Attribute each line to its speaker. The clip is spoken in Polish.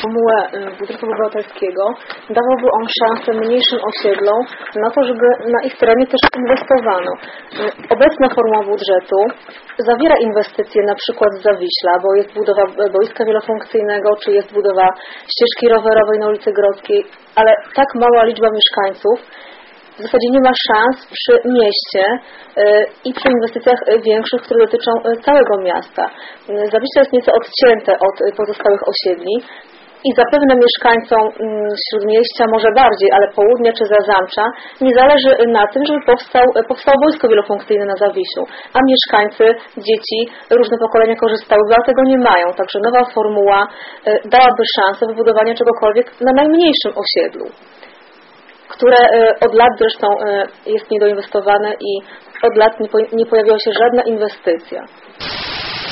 Speaker 1: formułę budżetu obywatelskiego dawałby on szansę mniejszym osiedlom na to, żeby na ich terenie też inwestowano. Obecna formuła budżetu zawiera inwestycje na przykład z Zawiśla, bo jest budowa boiska wielofunkcyjnego, czy jest budowa ścieżki rowerowej na ulicy Grodzkiej, ale tak mała liczba mieszkańców w zasadzie nie ma szans przy mieście i przy inwestycjach większych, które dotyczą całego miasta. Zawiśle jest nieco odcięte od pozostałych osiedli i zapewne mieszkańcom Śródmieścia, może bardziej, ale południa czy Zazamcza, nie zależy na tym, żeby powstało boisko wielofunkcyjne na Zawiślu, a mieszkańcy, dzieci, różne pokolenia korzystały, a tego nie mają. Także nowa formuła dałaby szansę wybudowania czegokolwiek na najmniejszym osiedlu, które od lat zresztą jest niedoinwestowane i od lat nie pojawiła się żadna inwestycja.